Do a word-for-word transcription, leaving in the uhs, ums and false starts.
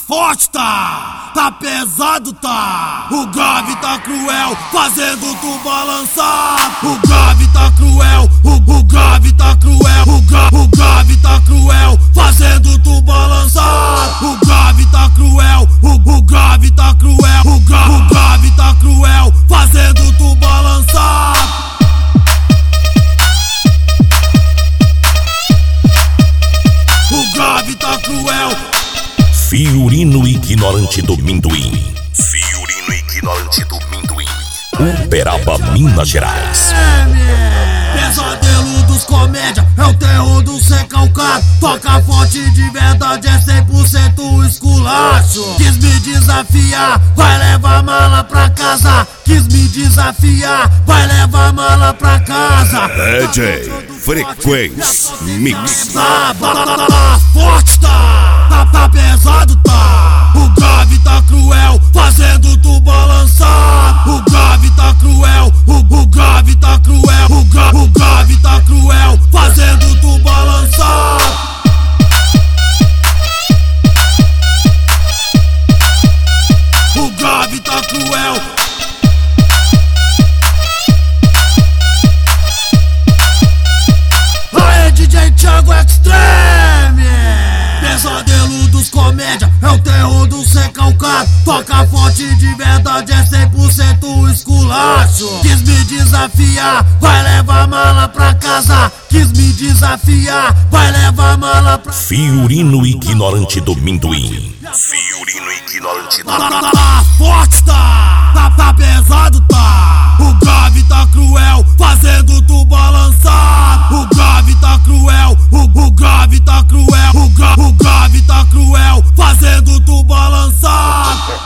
forte tá, tá pesado tá. O grave tá cruel, fazendo tu balançar. O grave tá cruel, o, o grave tá cruel. O, gra, o grave tá cruel, fazendo tu balançar. O grave tá cruel, o, o grave tá cruel. O, gra, o grave tá cruel, fazendo tu balançar. O grave tá cruel. Fiorino ignorante do Minduim. Fiorino ignorante do Minduim. Uberaba, Minas Gerais. Pesadelo dos comédia, é o terror do recalcado. Toca forte de verdade, é cem por cento esculacho. Quis me desafiar, vai levar mala pra casa. Quis me desafiar, vai levar mala pra casa. D J Frequência Mix. Tá, tá, tá, tá forte tá, tá, tá pesado tá. O grave tá cruel, fazendo tu balançar. O grave tá cruel, o, o grave tá cruel. O, gra, o grave tá cruel, fazendo tu balançar. O grave tá cruel. Aê, D J Thiago Extreme. Pesadelo dos comédia, é o terror do recalcado. Toca forte de verdade, é cem por cento esculacho. Quis me desafiar, vai levar mala pra casa. Quis me desafiar, vai levar mala pra... Fiorino ignorante do Minduim. Fiorino ignorante do Tá, tá, tá, tá forte tá, tá, tá pesado tá. O grave tá cruel, fazendo tu